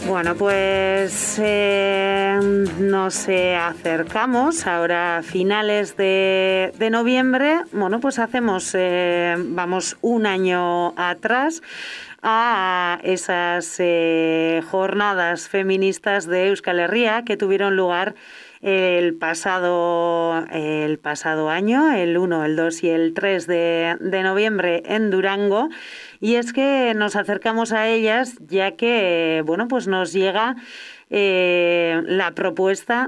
Bueno, pues nos acercamos ahora a finales de noviembre. Bueno, pues vamos un año atrás a esas jornadas feministas de Euskal Herria que tuvieron lugar el pasado año, el 1, el 2 y el 3 de noviembre en Durango. Y es que nos acercamos a ellas ya que, bueno, pues nos llega la propuesta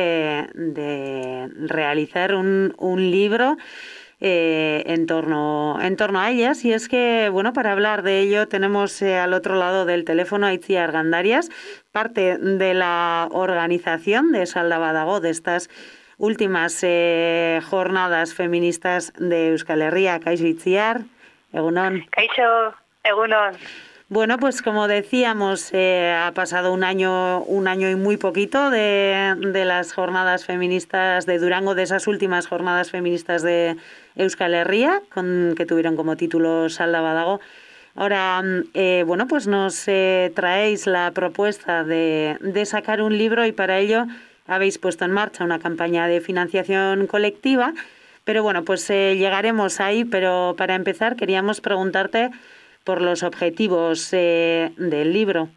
de realizar un libro en torno a ellas. Y es que, bueno, para hablar de ello tenemos al otro lado del teléfono a Itziar Gandarias, parte de la organización de Salda Badago, de estas últimas jornadas feministas de Euskal Herria. Kaixo, Itziar, egunon. Kaixo, egunon. Bueno, pues como decíamos, ha pasado un año y muy poquito de las jornadas feministas de Durango, de esas últimas jornadas feministas de Euskal Herria, que tuvieron como título Salda Badago. Ahora, bueno, pues nos traéis la propuesta de sacar un libro y para ello habéis puesto en marcha una campaña de financiación colectiva. Pero bueno, pues llegaremos ahí, pero para empezar queríamos preguntarte por los objetivos del libro.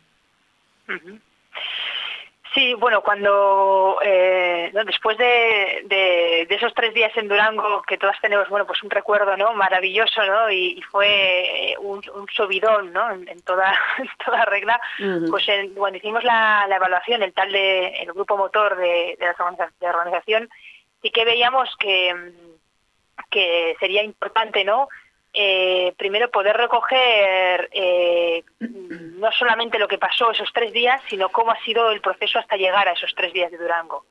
Sí, bueno, cuando después de esos 3 días en Durango, que todas tenemos, bueno, pues un recuerdo, ¿no?, maravilloso, ¿no?, y fue un subidón, ¿no?, en toda regla. Pues cuando hicimos la evaluación, el grupo motor de la organización, sí que veíamos que sería importante, ¿no?, primero poder recoger no solamente lo que pasó esos 3 días, sino cómo ha sido el proceso hasta llegar a esos 3 días de Durango.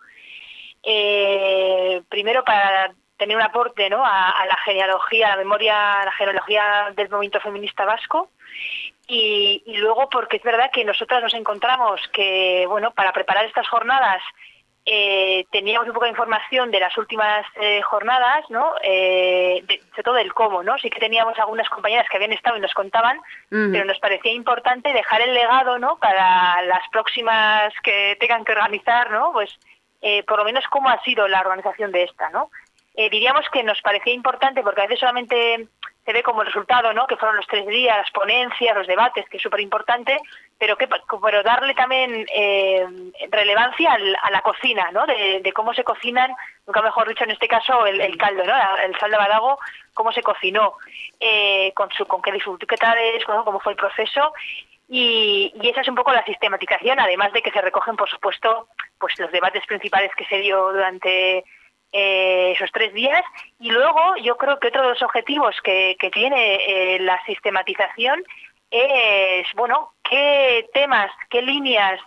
Primero para tener un aporte, ¿no?, a la genealogía, la genealogía del movimiento feminista vasco, y luego porque es verdad que nosotras nos encontramos que, bueno, para preparar estas jornadas teníamos un poco de información de las últimas jornadas, ¿no?, sobre todo del cómo, ¿no? Sí que teníamos algunas compañeras que habían estado y nos contaban, pero nos parecía importante dejar el legado, ¿no?, para las próximas que tengan que organizar, ¿no?, pues por lo menos cómo ha sido la organización de esta, ¿no? Diríamos que nos parecía importante porque a veces solamente se ve como el resultado, ¿no?, que fueron los 3 días, las ponencias, los debates, que es súper importante, pero darle también relevancia a la cocina, ¿no?, de cómo se cocinan, nunca mejor dicho en este caso, el caldo, ¿no?, el Salda Badago, cómo se cocinó, con qué dificultades, cómo fue el proceso. Y esa es un poco la sistematización, además de que se recogen, por supuesto, pues los debates principales que se dio durante esos 3 días. Y luego yo creo que otro de los objetivos que tiene la sistematización es, bueno, qué temas, qué líneas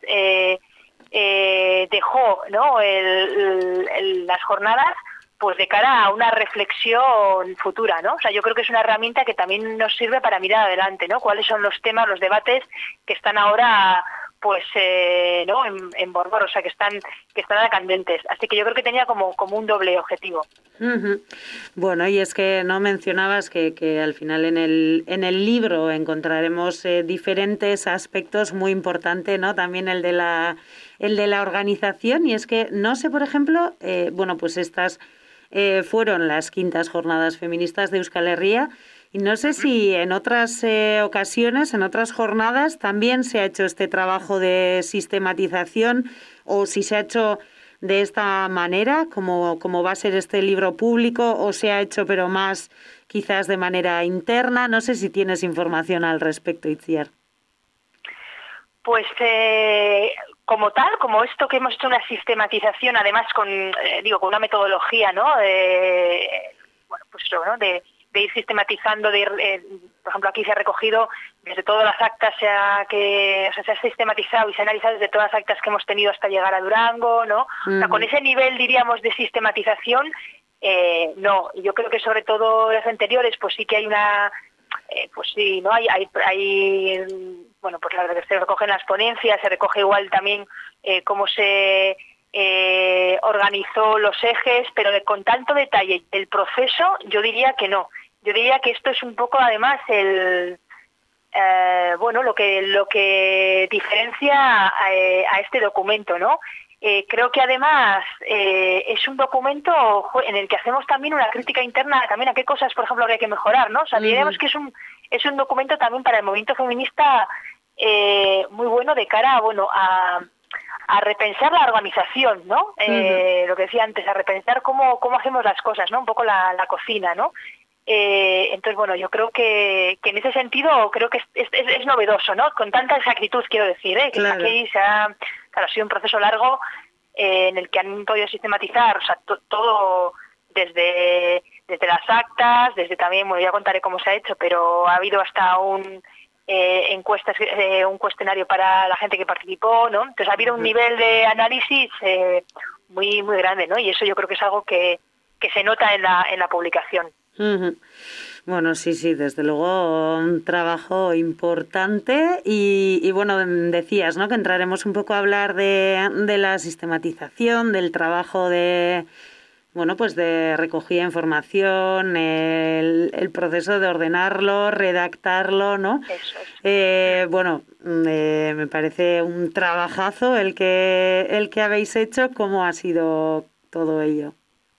dejó, ¿no?, las jornadas, pues de cara a una reflexión futura, ¿no? O sea, yo creo que es una herramienta que también nos sirve para mirar adelante, ¿no? Cuáles son los temas, los debates que están ahora, pues, ¿no?, en borbor, o sea, que están candentes. Así que yo creo que tenía como un doble objetivo. Bueno, y es que no mencionabas que al final en el libro encontraremos diferentes aspectos muy importantes, ¿no? También el de la organización, y es que no sé, por ejemplo, bueno, pues estas fueron las 5ª jornadas feministas de Euskal Herria, y no sé si en otras ocasiones, en otras jornadas, también se ha hecho este trabajo de sistematización, o si se ha hecho de esta manera, como va a ser este libro público, o se ha hecho pero más quizás de manera interna. No sé si tienes información al respecto, Itziar. Pues como tal, como esto que hemos hecho una sistematización, además con una metodología, ¿no? Bueno, pues eso, ¿no?, de ir sistematizando, por ejemplo, aquí se ha recogido desde todas las actas, se ha sistematizado y se ha analizado desde todas las actas que hemos tenido hasta llegar a Durango, ¿no? O sea, con ese nivel, diríamos, de sistematización, no. Yo creo que sobre todo las anteriores, pues sí que hay una, pues sí, ¿no? Hay bueno, pues la verdad que se recogen las ponencias, se recoge igual también cómo se organizó los ejes, pero con tanto detalle el proceso, yo diría que no. Yo diría que esto es un poco, además, bueno, lo que diferencia a este documento, ¿no? Creo que además es un documento en el que hacemos también una crítica interna también a qué cosas, por ejemplo, habría que mejorar, ¿no? O sea, diríamos que es un documento también para el movimiento feminista muy bueno de cara, bueno, a repensar la organización, ¿no? Lo que decía antes, a repensar cómo hacemos las cosas, ¿no? Un poco la cocina, ¿no? Entonces, bueno, yo creo que en ese sentido creo que es novedoso, ¿no? Con tanta exactitud, quiero decir, que Claro. aquí ha sido un proceso largo en el que han podido sistematizar, o sea, todo desde las actas, desde también, bueno, ya contaré cómo se ha hecho, pero ha habido hasta encuestas, un cuestionario para la gente que participó, ¿no? Entonces ha habido un nivel de análisis muy muy grande, ¿no? Y eso yo creo que es algo que se nota en la publicación. Bueno, sí, desde luego un trabajo importante y bueno, decías, ¿no? Que entraremos un poco a hablar de la sistematización, del trabajo de, bueno, pues de recogida de información, el proceso de ordenarlo, redactarlo, ¿no? Eso es. Bueno, me parece un trabajazo el que habéis hecho. ¿Cómo ha sido todo ello?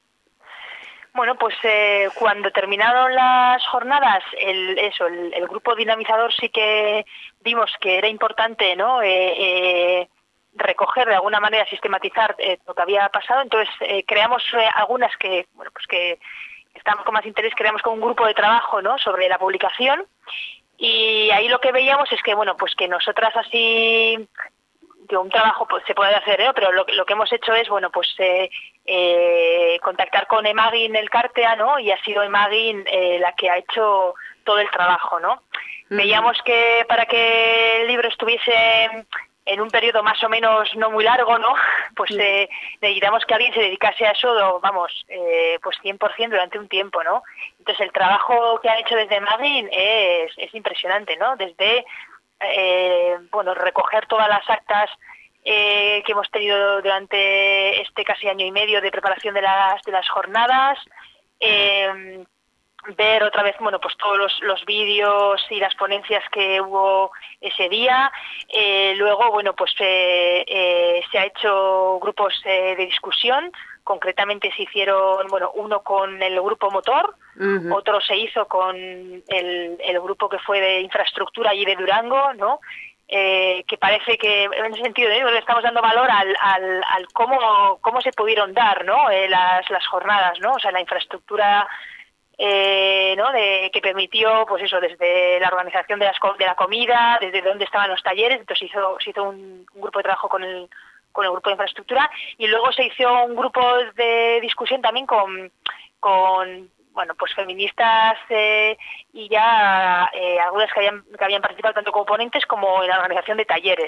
Bueno, pues cuando terminaron las jornadas, el grupo dinamizador sí que vimos que era importante, ¿no? Recoger de alguna manera, sistematizar lo que había pasado. Entonces creamos algunas que, bueno, pues que estamos con más interés, creamos con un grupo de trabajo, ¿no? Sobre la publicación. Y ahí lo que veíamos es que, bueno, pues que nosotras así un trabajo pues, se puede hacer, pero lo que hemos hecho es, bueno, pues contactar con Emagin Elkartea, ¿no? Y ha sido Emagin la que ha hecho todo el trabajo, ¿no? Veíamos que para que el libro estuviese en un periodo más o menos no muy largo, ¿no? Pues necesitamos que alguien se dedicase a eso, vamos, pues 100% durante un tiempo, ¿no? Entonces el trabajo que ha hecho desde Emagin es impresionante, ¿no? Desde bueno, recoger todas las actas que hemos tenido durante este casi año y medio de preparación de las jornadas, ver otra vez, bueno, pues todos los vídeos y las ponencias que hubo ese día. Luego, bueno, pues se ha hecho grupos de discusión. Concretamente se hicieron, bueno, uno con el grupo motor, otro se hizo con el grupo que fue de infraestructura allí de Durango, ¿no? Que parece que en ese sentido le estamos dando valor al cómo se pudieron dar, ¿no? Las jornadas, ¿no? O sea, la infraestructura ¿no? Que permitió, pues eso, desde la organización de la comida, desde dónde estaban los talleres. Entonces se hizo un grupo de trabajo con el grupo de infraestructura, y luego se hizo un grupo de discusión también con bueno, pues feministas y ya algunas que habían participado tanto como ponentes como en la organización de talleres.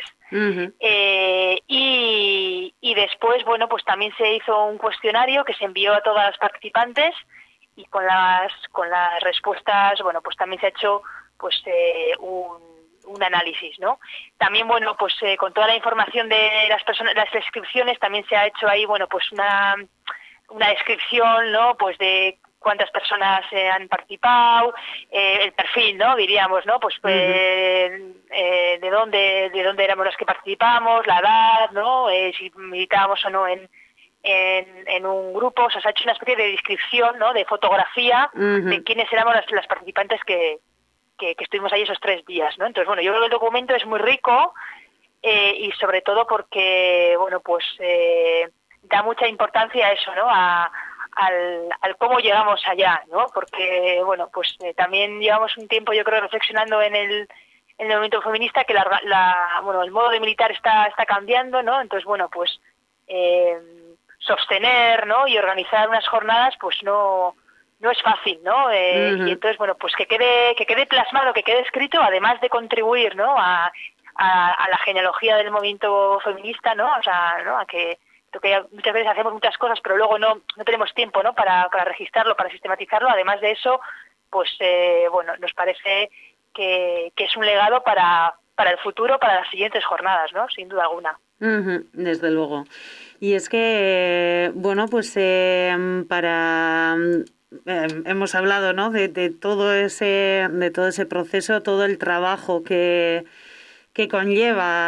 Y después, bueno, pues también se hizo un cuestionario que se envió a todas las participantes, y con las respuestas, bueno, pues también se ha hecho pues un análisis, ¿no? También, bueno, pues con toda la información de las descripciones, también se ha hecho ahí, bueno, pues una descripción, ¿no? Pues de cuántas personas han participado, el perfil, ¿no? Diríamos, ¿no? Pues de dónde éramos los que participamos, la edad, ¿no? Si militábamos o no en un grupo. O sea, se ha hecho una especie de descripción, ¿no? De fotografía de quiénes éramos las participantes que estuvimos ahí esos 3 días, ¿no? Entonces, bueno, yo creo que el documento es muy rico y sobre todo porque, bueno, pues da mucha importancia a eso, ¿no? Al cómo llegamos allá, ¿no? Porque, bueno, pues también llevamos un tiempo, yo creo, reflexionando en el movimiento feminista, que bueno, el modo de militar está cambiando, ¿no? Entonces, bueno, pues sostener, ¿no? Y organizar unas jornadas, pues no es fácil, ¿no? Y entonces, bueno, pues que quede plasmado, que quede escrito, además de contribuir, ¿no? A la genealogía del movimiento feminista, ¿no? O sea, ¿no? A que muchas veces hacemos muchas cosas, pero luego no tenemos tiempo, ¿no? Para registrarlo, para sistematizarlo. Además de eso, pues, bueno, nos parece que es un legado para el futuro, para las siguientes jornadas, ¿no? Sin duda alguna. Desde luego. Y es que, bueno, pues para hemos hablado, ¿no? De todo ese proceso, todo el trabajo que conlleva,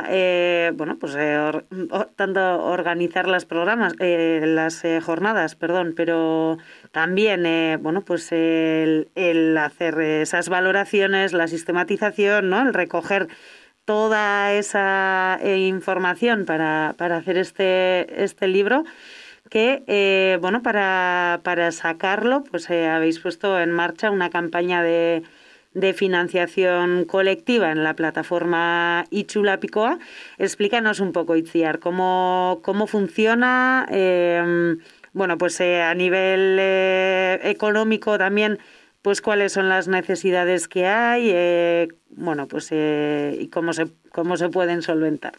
tanto organizar las jornadas, perdón, pero también, el hacer esas valoraciones, la sistematización, ¿no? El recoger toda esa información para hacer este libro que, para sacarlo, pues habéis puesto en marcha una campaña de financiación colectiva en la plataforma Itxulapikoa. Explícanos un poco, Itziar, cómo funciona, a nivel económico también, pues cuáles son las necesidades que hay, y cómo se pueden solventar.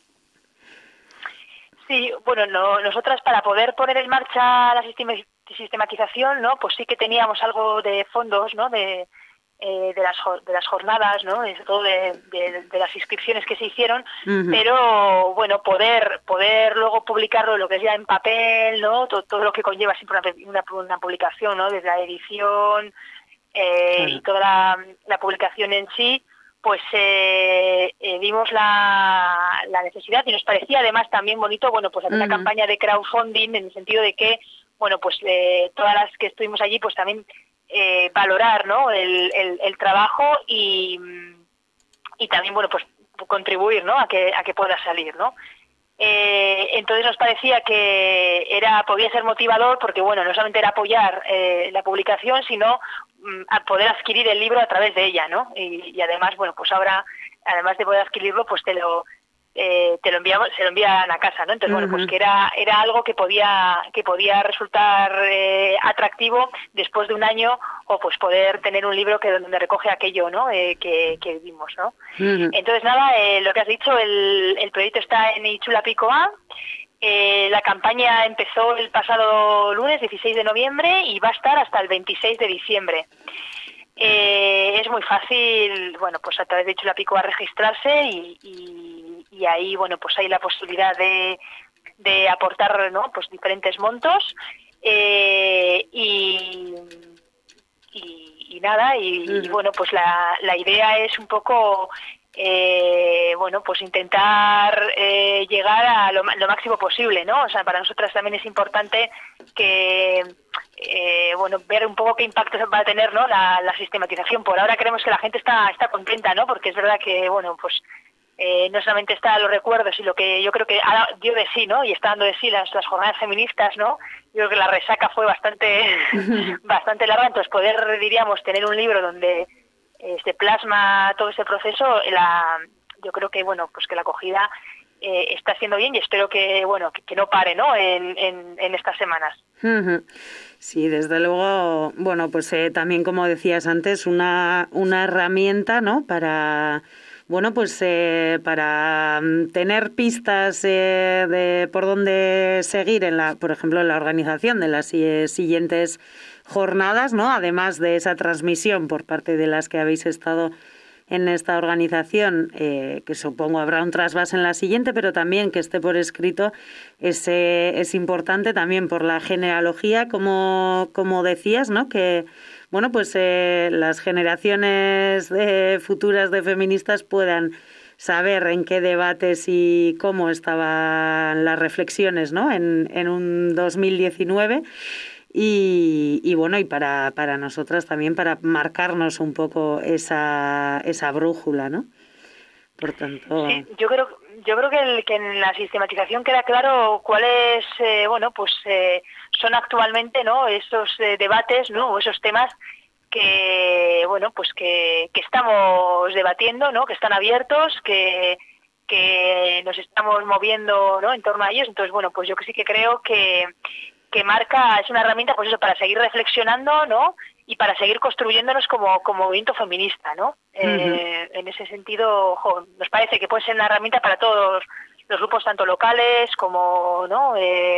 Sí, bueno, nosotras para poder poner en marcha la sistematización, ¿no? Pues sí que teníamos algo de fondos, ¿no? De las jornadas, ¿no? Sobre todo de las inscripciones que se hicieron, pero bueno, poder luego publicarlo, lo que es ya en papel, ¿no? Todo lo que conlleva siempre una publicación, ¿no? Desde la edición y toda la publicación en sí, pues vimos la necesidad y nos parecía además también bonito, bueno, pues hacer una campaña de crowdfunding en el sentido de que, bueno, pues todas las que estuvimos allí, pues también valorar, ¿no? el trabajo y también, bueno, pues contribuir, ¿no? a que pueda salir, ¿no? Entonces nos parecía que podía ser motivador porque, bueno, no solamente era apoyar la publicación, sino a poder adquirir el libro a través de ella, ¿no? Y además, bueno, pues ahora, además de poder adquirirlo, pues se lo envían a casa, ¿no? Entonces, bueno, pues que era algo que podía resultar atractivo después de un año, o pues poder tener un libro donde recoge aquello, ¿no? Que vivimos, ¿no? Entonces, nada, lo que has dicho, el proyecto está en Itxulapikoa. La campaña empezó el pasado lunes 16 de noviembre y va a estar hasta el 26 de diciembre. Es muy fácil, bueno, pues a través de Itxulapikoa registrarse y ahí, bueno, pues hay la posibilidad de aportar, ¿no? Pues diferentes montos y nada, bueno, pues la idea es un poco pues intentar llegar a lo máximo posible, ¿no? O sea, para nosotras también es importante que ver un poco qué impacto va a tener, ¿no? La sistematización. Por ahora creemos que la gente está contenta, ¿no? Porque es verdad que, bueno, pues no solamente está los recuerdos y lo que yo creo que dio de sí, ¿no? Y está dando de sí las jornadas feministas, ¿no? Yo creo que la resaca fue bastante larga, entonces poder, diríamos, tener un libro donde se plasma todo ese proceso, yo creo que, bueno, pues que la acogida está haciendo bien y espero que, bueno, que no pare, ¿no? En estas semanas. Sí, desde luego, bueno, pues también, como decías antes, una herramienta, ¿no? Para, bueno, pues para tener pistas de por dónde seguir por ejemplo, en la organización de las siguientes jornadas, ¿no? Además de esa transmisión por parte de las que habéis estado en esta organización, que supongo habrá un trasvase en la siguiente, pero también que esté por escrito es importante también por la genealogía, como decías, ¿no? Que, bueno, pues las generaciones futuras de feministas puedan saber en qué debates y cómo estaban las reflexiones, ¿no? En un 2019. Y bueno, y para nosotras también, para marcarnos un poco esa brújula, ¿no? Por tanto... Sí, yo creo que en la sistematización queda claro cuáles, son actualmente, ¿no? Esos debates, ¿no? O esos temas que, bueno, pues que estamos debatiendo, ¿no? Que están abiertos, que nos estamos moviendo, ¿no? En torno a ellos. Entonces, bueno, pues yo sí que creo que marca, es una herramienta, pues eso, para seguir reflexionando, ¿no? Y para seguir construyéndonos como movimiento feminista, ¿no? En ese sentido, nos parece que puede ser una herramienta para todos los grupos, tanto locales como, ¿no?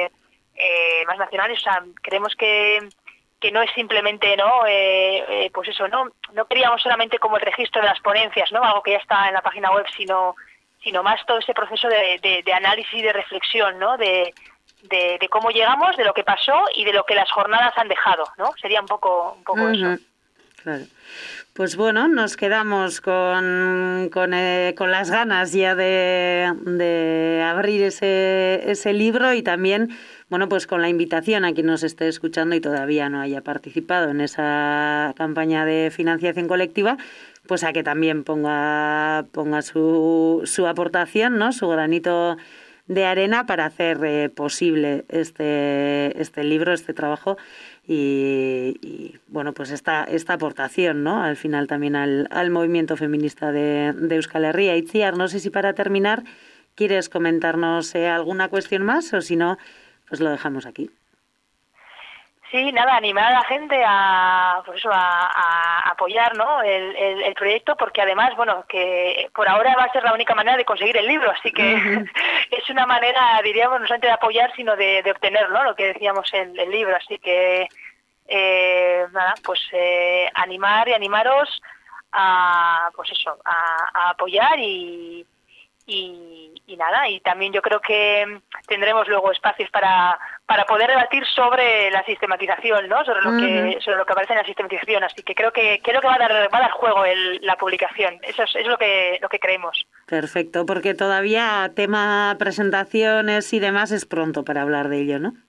Más nacionales. O sea, creemos que no es simplemente, ¿no? Pues eso, no queríamos solamente como el registro de las ponencias, ¿no? Algo que ya está en la página web, sino más todo ese proceso de análisis y de reflexión, ¿no? De de cómo llegamos, de lo que pasó y de lo que las jornadas han dejado, ¿no? Sería un poco eso. Claro. Pues bueno, nos quedamos con las ganas ya de abrir ese libro y también, bueno, pues con la invitación a quien nos esté escuchando y todavía no haya participado en esa campaña de financiación colectiva, pues a que también ponga su aportación, ¿no? Su granito de arena para hacer posible este libro, este trabajo y bueno, pues esta aportación, ¿no? Al final también al movimiento feminista de Euskal Herria. Itziar, no sé si para terminar quieres comentarnos alguna cuestión más o si no, pues lo dejamos aquí. Sí, nada, animar a la gente a apoyar, ¿no? el proyecto, porque además, bueno, que por ahora va a ser la única manera de conseguir el libro, así que es una manera, diríamos, no solamente de apoyar, sino de obtener, ¿no? Lo que decíamos el libro, así que nada, pues animar y animaros a, pues eso, a apoyar y nada, y también yo creo que tendremos luego espacios para poder debatir sobre la sistematización, ¿no? Sobre lo que aparece en la sistematización, así que creo que va a dar juego la publicación. Eso es lo que creemos. Perfecto, porque todavía tema presentaciones y demás es pronto para hablar de ello, ¿no?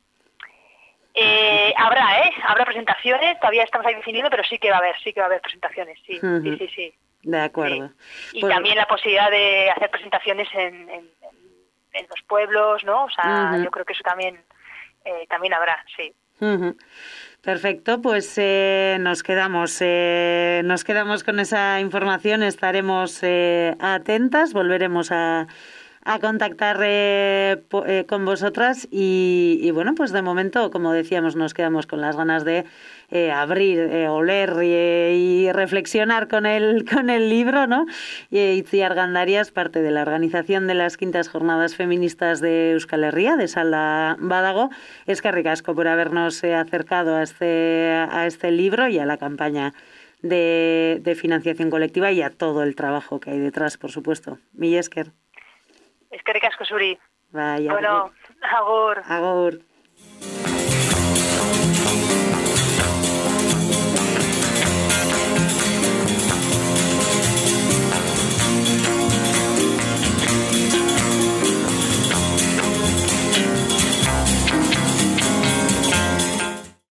Habrá presentaciones, todavía estamos ahí definiendo, pero sí que va a haber presentaciones, sí. De acuerdo. Sí. Y también la posibilidad de hacer presentaciones en los pueblos, ¿no? O sea, yo creo que eso también habrá, sí. Perfecto, pues nos quedamos con esa información, estaremos atentas, volveremos a contactar con vosotras y bueno, pues de momento, como decíamos, nos quedamos con las ganas de abrir, oler y reflexionar con el libro, ¿no? Itziar Gandarias, parte de la organización de las quintas jornadas feministas de Euskal Herria, de Sala Badago. Eskerrik asko por habernos acercado a este libro y a la campaña de financiación colectiva y a todo el trabajo que hay detrás, por supuesto. Mila esker. Eskerrik asko zuri. Bai, bueno, agur. Agur.